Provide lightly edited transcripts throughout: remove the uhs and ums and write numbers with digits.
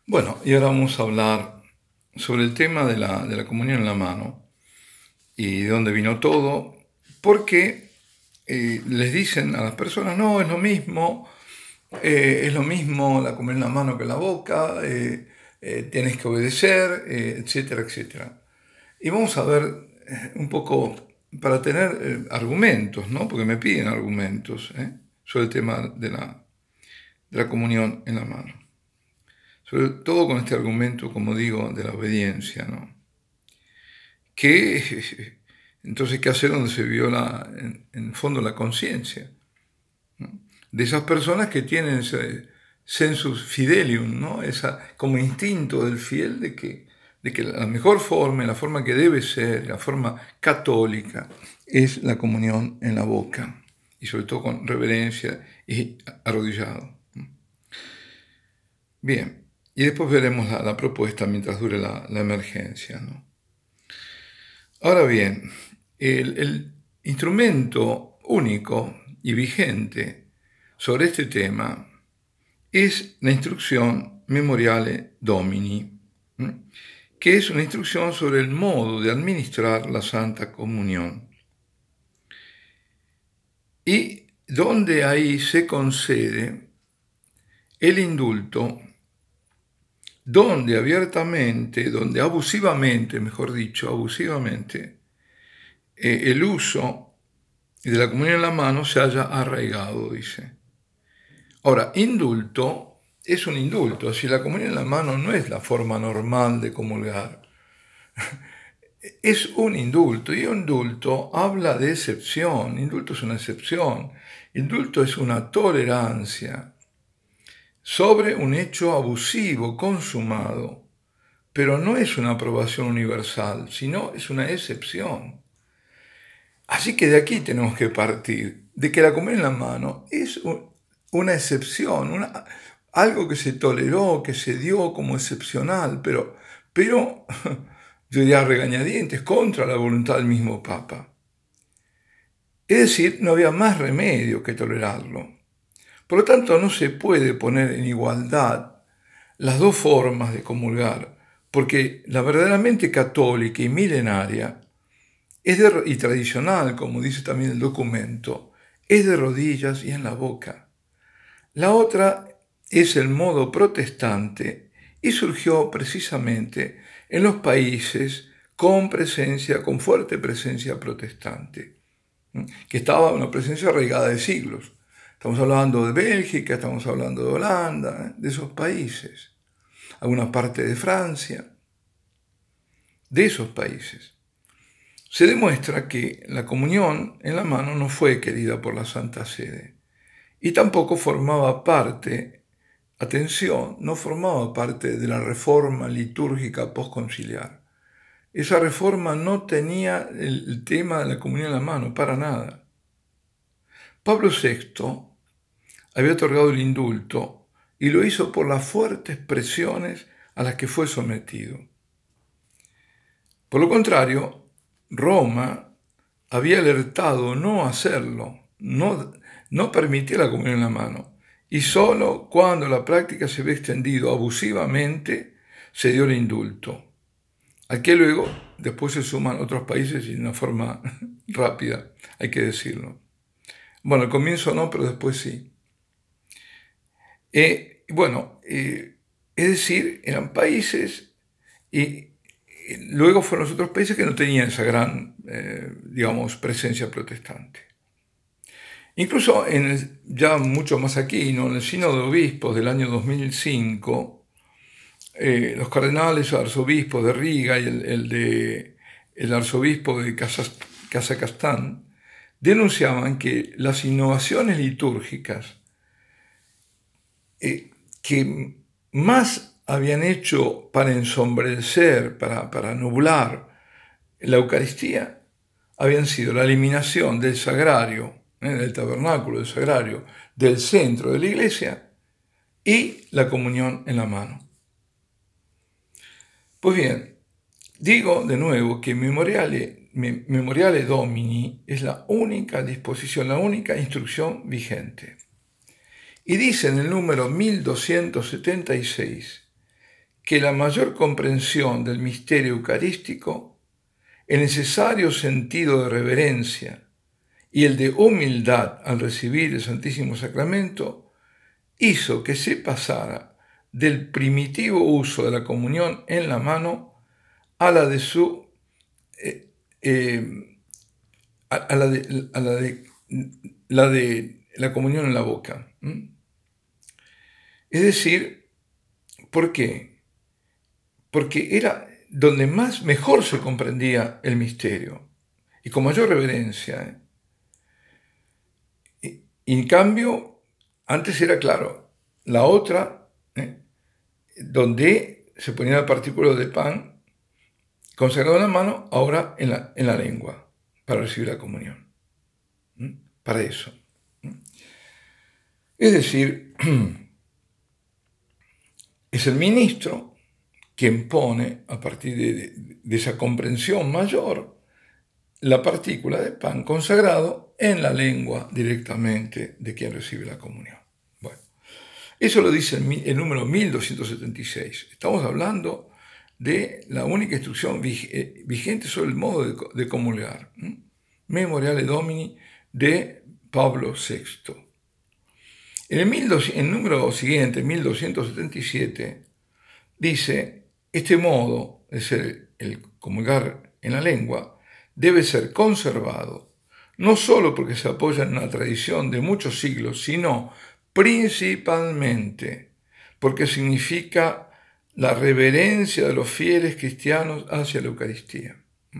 Bueno, y ahora vamos a hablar sobre el tema de la comunión en la mano y de dónde vino todo, porque les dicen a las personas, no, es lo mismo la comunión en la mano que en la boca, tienes que obedecer, etcétera, etcétera. Y vamos a ver un poco, para tener argumentos, ¿no? Porque me piden argumentos sobre el tema de la comunión en la mano. Sobre todo con este argumento, como digo, de la obediencia, ¿no? Entonces, ¿qué hacer donde se viola, en el fondo, la conciencia, ¿no? De esas personas que tienen ese sensus fidelium, ¿no? Como instinto del fiel de que la mejor forma, la forma que debe ser, la forma católica, es la comunión en la boca, y sobre todo con reverencia y arrodillado. Bien, y después veremos la propuesta mientras dure la emergencia, ¿no? Ahora bien, el instrumento único y vigente sobre este tema es la instrucción Memoriale Domini, que es una instrucción sobre el modo de administrar la Santa Comunión. Y donde ahí se concede el indulto, donde abiertamente, donde abusivamente, mejor dicho, abusivamente, el uso de la comunión en la mano se haya arraigado, dice. Ahora, indulto es un indulto, si la comunión en la mano no es la forma normal de comulgar, es un indulto, y un indulto habla de excepción, indulto es una excepción, indulto es una tolerancia sobre un hecho abusivo consumado, pero no es una aprobación universal, sino es una excepción. Así que de aquí tenemos que partir, de que la comunión en la mano es una excepción, algo que se toleró, que se dio como excepcional, pero yo diría a regañadientes, contra la voluntad del mismo Papa. Es decir, no había más remedio que tolerarlo. Por lo tanto, no se puede poner en igualdad las dos formas de comulgar, porque la verdaderamente católica y milenaria y tradicional, como dice también el documento, es de rodillas y en la boca. La otra es el modo protestante y surgió precisamente en los países con fuerte presencia protestante, que estaba una presencia arraigada de siglos. Estamos hablando de Bélgica, estamos hablando de Holanda, de esos países, alguna parte de Francia, de esos países. Se demuestra que la comunión en la mano no fue querida por la Santa Sede y tampoco formaba parte, atención, no formaba parte de la reforma litúrgica postconciliar. Esa reforma no tenía el tema de la comunión en la mano, para nada. Pablo VI había otorgado el indulto y lo hizo por las fuertes presiones a las que fue sometido. Por lo contrario, Roma había alertado no hacerlo, no permitir la comunión en la mano, y solo cuando la práctica se había extendido abusivamente se dio el indulto, al que luego después se suman otros países y de una forma rápida, hay que decirlo. Bueno, al comienzo no, pero después sí. Es decir, eran países y luego fueron los otros países que no tenían esa gran, presencia protestante. Incluso ya mucho más aquí, ¿no? En el Sínodo de Obispos del año 2005, los cardenales arzobispos de Riga y el arzobispo de Kazajstán denunciaban que las innovaciones litúrgicas que más habían hecho para ensombrecer, para nublar la Eucaristía, habían sido la eliminación del sagrario, del tabernáculo, del sagrario, del centro de la iglesia y la comunión en la mano. Pues bien, digo de nuevo que Memoriale Domini es la única disposición, la única instrucción vigente. Y dice en el número 1276 que la mayor comprensión del misterio eucarístico, el necesario sentido de reverencia y el de humildad al recibir el Santísimo Sacramento hizo que se pasara del primitivo uso de la comunión en la mano a la de su la comunión en la boca. Es decir, ¿por qué? Porque era donde mejor se comprendía el misterio y con mayor reverencia. Y en cambio, antes era claro, la otra, donde se ponía la partícula de pan consagrado en la mano, ahora en la lengua, para recibir la comunión. Para eso. Es decir, es el ministro quien pone, a partir de esa comprensión mayor, la partícula de pan consagrado en la lengua directamente de quien recibe la comunión. Bueno, eso lo dice el número 1276. Estamos hablando de la única instrucción vigente sobre el modo de comulgar. Memoriale Domini de Pablo VI. En el número siguiente, 1277, dice, este modo de ser el comulgar en la lengua debe ser conservado, no solo porque se apoya en una tradición de muchos siglos, sino principalmente porque significa la reverencia de los fieles cristianos hacia la Eucaristía.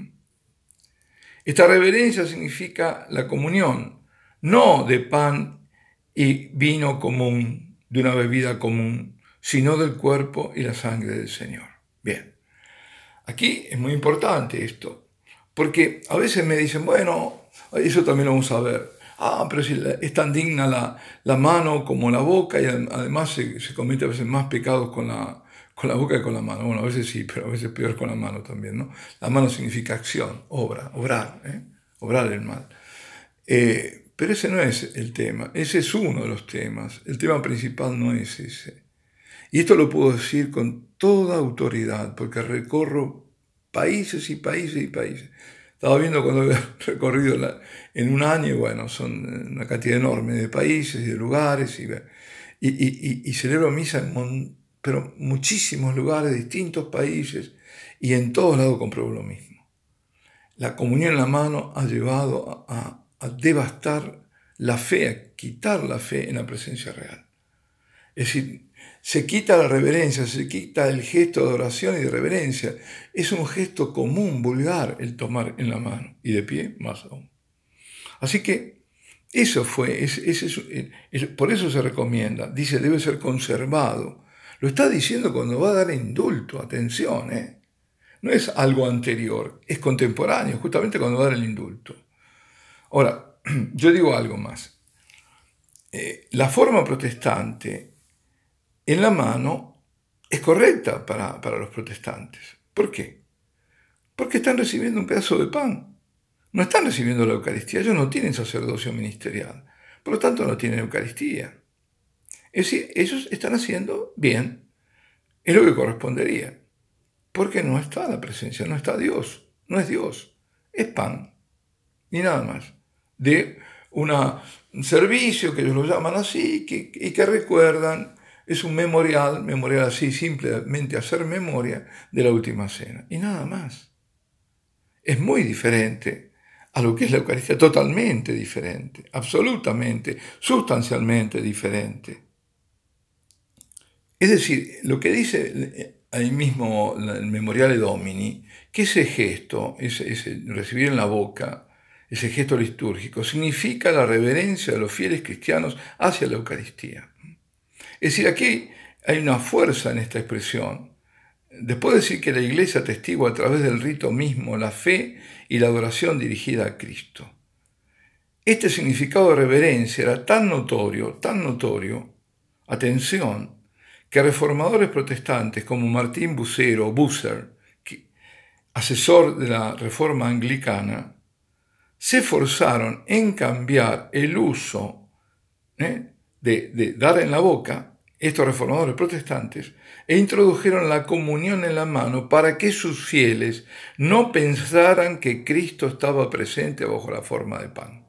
Esta reverencia significa la comunión, no de pan y vino común, de una bebida común, sino del cuerpo y la sangre del Señor. Bien, aquí es muy importante esto, porque a veces me dicen, bueno, eso también lo vamos a ver. Pero si es tan digna la mano como la boca y además se comete a veces más pecados con la boca que con la mano. Bueno, a veces sí, pero a veces peor con la mano también, ¿no? La mano significa acción, obrar, obrar el mal. Pero ese no es el tema, ese es uno de los temas. El tema principal no es ese. Y esto lo puedo decir con toda autoridad, porque recorro países y países y países. Estaba viendo cuando había recorrido en un año, bueno, son una cantidad enorme de países y de lugares, y celebro misa pero muchísimos lugares, distintos países, y en todos lados compruebo lo mismo. La comunión en la mano ha llevado a devastar la fe, a quitar la fe en la presencia real. Es decir, se quita la reverencia, se quita el gesto de oración y de reverencia. Es un gesto común, vulgar, el tomar en la mano, y de pie más aún. Así que eso fue, por eso se recomienda, dice, debe ser conservado. Lo está diciendo cuando va a dar indulto, atención, no es algo anterior, es contemporáneo, justamente cuando va a dar el indulto. Ahora, yo digo algo más. La forma protestante en la mano es correcta para los protestantes. ¿Por qué? Porque están recibiendo un pedazo de pan. No están recibiendo la Eucaristía. Ellos no tienen sacerdocio ministerial. Por lo tanto, no tienen Eucaristía. Es decir, ellos están haciendo bien. Es lo que correspondería. Porque no está la presencia, no está Dios. No es Dios. Es pan. Ni nada más. De un servicio que ellos lo llaman así y que recuerdan. Es un memorial así, simplemente hacer memoria de la última cena. Y nada más. Es muy diferente a lo que es la Eucaristía, totalmente diferente, absolutamente, sustancialmente diferente. Es decir, lo que dice ahí mismo el Memoriale Domini, que ese gesto, ese recibir en la boca, ese gesto litúrgico, significa la reverencia de los fieles cristianos hacia la Eucaristía. Es decir, aquí hay una fuerza en esta expresión. Después de decir que la Iglesia atestigua a través del rito mismo la fe y la adoración dirigida a Cristo. Este significado de reverencia era tan notorio, atención, que reformadores protestantes como Martín Bucer, asesor de la Reforma Anglicana, se esforzaron en cambiar el uso de dar en la boca estos reformadores protestantes, e introdujeron la comunión en la mano para que sus fieles no pensaran que Cristo estaba presente bajo la forma de pan.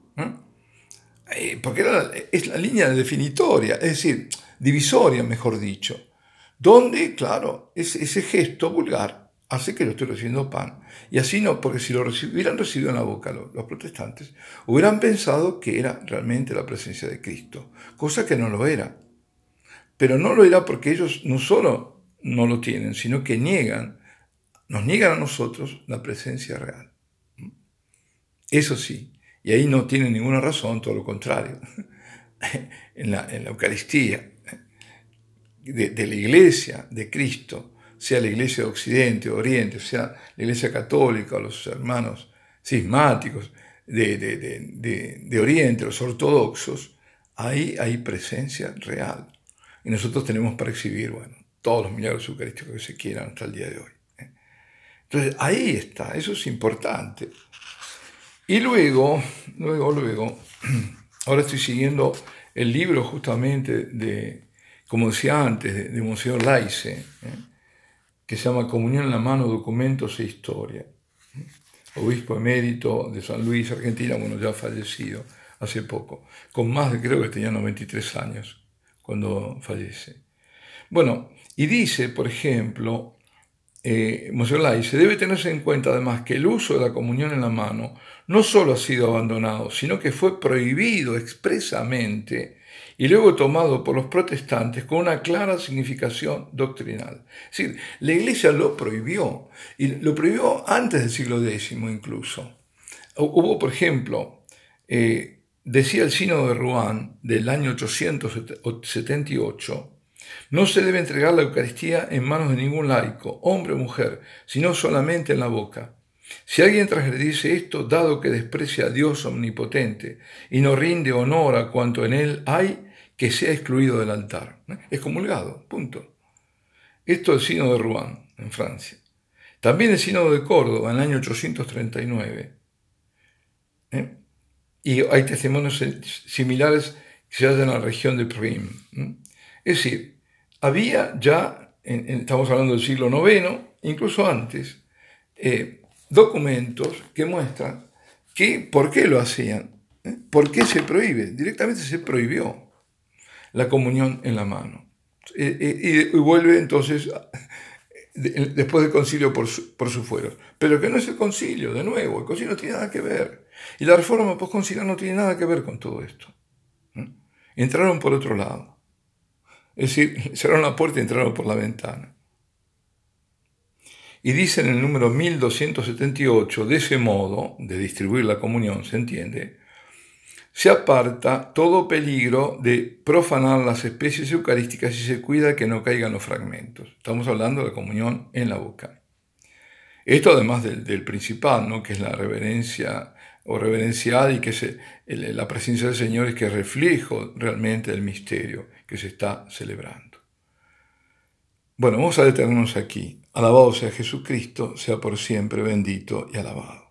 Porque es la línea definitoria, es decir, divisoria, mejor dicho, donde, claro, ese gesto vulgar hace que lo esté recibiendo pan. Y así no, porque si lo hubieran recibido en la boca los protestantes, hubieran pensado que era realmente la presencia de Cristo, cosa que no lo era. Pero no lo era porque ellos no solo no lo tienen, sino que nos niegan a nosotros la presencia real. Eso sí, y ahí no tienen ninguna razón, todo lo contrario. En la Eucaristía de la Iglesia de Cristo, sea la Iglesia de Occidente o Oriente, sea la Iglesia Católica o los hermanos cismáticos de Oriente, los ortodoxos, ahí hay presencia real. Y nosotros tenemos para exhibir, todos los milagros eucarísticos que se quieran hasta el día de hoy. Entonces, ahí está, eso es importante. Y luego, ahora estoy siguiendo el libro justamente como decía antes, de Monseñor Laice, que se llama Comunión en la mano, documentos e historia. Obispo emérito de San Luis, Argentina, ya fallecido hace poco, con más de, creo que tenía 93 años cuando fallece. Y dice, por ejemplo, Monseñor Laice, debe tenerse en cuenta además que el uso de la comunión en la mano no solo ha sido abandonado, sino que fue prohibido expresamente y luego tomado por los protestantes con una clara significación doctrinal. Es decir, la Iglesia lo prohibió, y lo prohibió antes del siglo X incluso. Hubo, por ejemplo, decía el Sínodo de Rouen del año 878, no se debe entregar la Eucaristía en manos de ningún laico, hombre o mujer, sino solamente en la boca. Si alguien transgredice esto, dado que desprecia a Dios omnipotente y no rinde honor a cuanto en él hay, que sea excluido del altar. Excomulgado, punto. Esto es el Sínodo de Rouen, en Francia. También el Sínodo de Córdoba, en el año 839. Y hay testimonios similares que se hallan en la región de Prim. Es decir, había ya, estamos hablando del siglo IX, incluso antes, documentos que muestran por qué lo hacían, por qué se prohíbe. Directamente se prohibió la comunión en la mano. Y vuelve entonces, después del concilio, por sus fueros. Pero que no es el concilio, de nuevo, el concilio no tiene nada que ver. Y la reforma postconciliar no tiene nada que ver con todo esto. Entraron por otro lado. Es decir, cerraron la puerta y entraron por la ventana. Y dice en el número 1278, de ese modo de distribuir la comunión, se entiende, se aparta todo peligro de profanar las especies eucarísticas y se cuida que no caigan los fragmentos. Estamos hablando de la comunión en la boca. Esto además del principal, ¿no? Que es la reverencia o reverencial y que es la presencia del Señor, es que es reflejo realmente del misterio que se está celebrando. Vamos a detenernos aquí. Alabado sea Jesucristo, sea por siempre bendito y alabado.